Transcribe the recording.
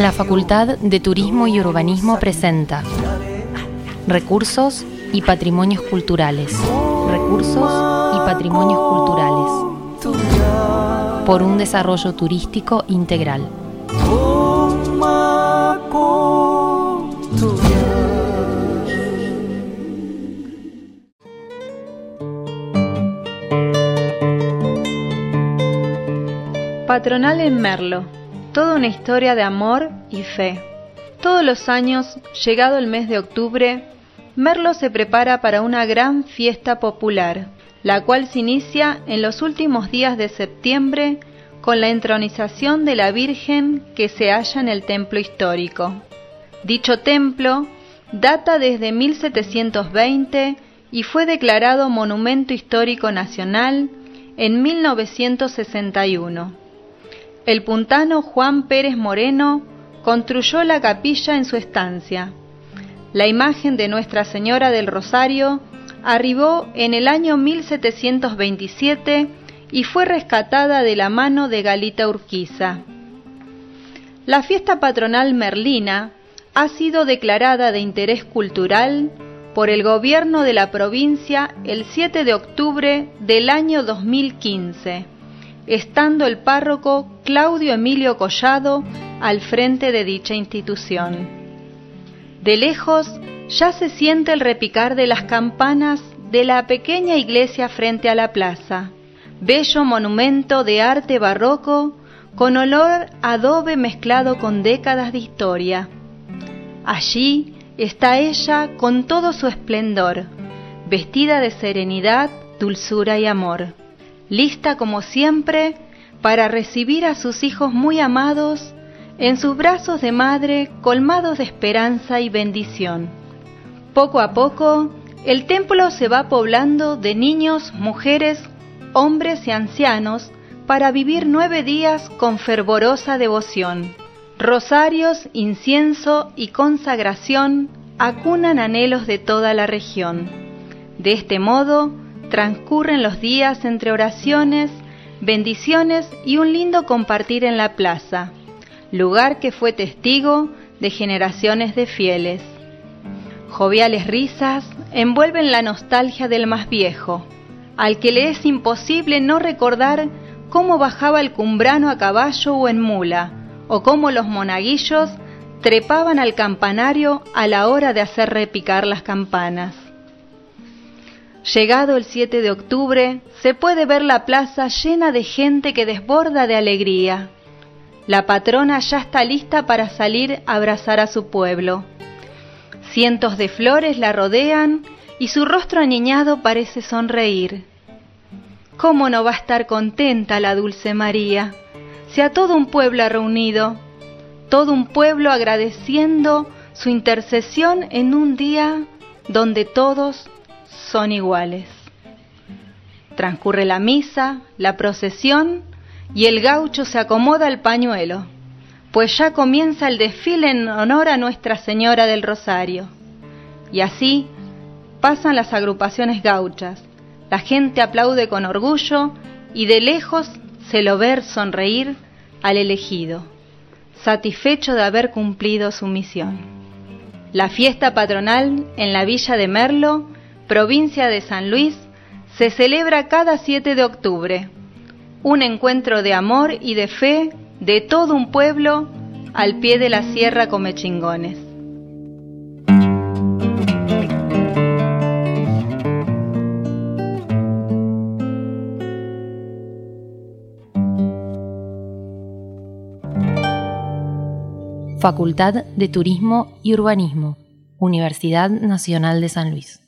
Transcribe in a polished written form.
La Facultad de Turismo y Urbanismo presenta Recursos y Patrimonios Culturales. Recursos y Patrimonios Culturales. Por un desarrollo turístico integral. Patronal en Merlo. Toda una historia de amor y fe. Todos los años, llegado el mes de octubre, Merlo se prepara para una gran fiesta popular, la cual se inicia en los últimos días de septiembre con la entronización de la Virgen que se halla en el templo histórico. Dicho templo data desde 1720 y fue declarado Monumento Histórico Nacional en 1961. El puntano Juan Pérez Moreno construyó la capilla en su estancia. La imagen de Nuestra Señora del Rosario arribó en el año 1727 y fue rescatada de la mano de Galita Urquiza. La fiesta patronal merlina ha sido declarada de interés cultural por el gobierno de la provincia el 7 de octubre del año 2015. Estando el párroco Claudio Emilio Collado al frente de dicha institución. De lejos ya se siente el repicar de las campanas de la pequeña iglesia frente a la plaza, bello monumento de arte barroco con olor a adobe mezclado con décadas de historia. Allí está ella con todo su esplendor, vestida de serenidad, dulzura y amor. Lista como siempre para recibir a sus hijos muy amados en sus brazos de madre colmados de esperanza y bendición. Poco a poco, el templo se va poblando de niños, mujeres, hombres y ancianos para vivir 9 días con fervorosa devoción. Rosarios, incienso y consagración acunan anhelos de toda la región. De este modo, transcurren los días entre oraciones, bendiciones y un lindo compartir en la plaza, lugar que fue testigo de generaciones de fieles. Joviales risas envuelven la nostalgia del más viejo, al que le es imposible no recordar cómo bajaba el cumbrano a caballo o en mula, o cómo los monaguillos trepaban al campanario a la hora de hacer repicar las campanas. Llegado el 7 de octubre, se puede ver la plaza llena de gente que desborda de alegría. La patrona ya está lista para salir a abrazar a su pueblo. Cientos de flores la rodean y su rostro aniñado parece sonreír. ¿Cómo no va a estar contenta la Dulce María? Si a todo un pueblo ha reunido, todo un pueblo agradeciendo su intercesión en un día donde todos son iguales. Transcurre la misa, la procesión y el gaucho se acomoda el pañuelo, pues ya comienza el desfile en honor a Nuestra Señora del Rosario. Y así pasan las agrupaciones gauchas, la gente aplaude con orgullo y de lejos se lo ve sonreír al elegido, satisfecho de haber cumplido su misión. La fiesta patronal en la villa de Merlo, provincia de San Luis, se celebra cada 7 de octubre, un encuentro de amor y de fe de todo un pueblo al pie de la Sierra Comechingones. Facultad de Turismo y Urbanismo, Universidad Nacional de San Luis.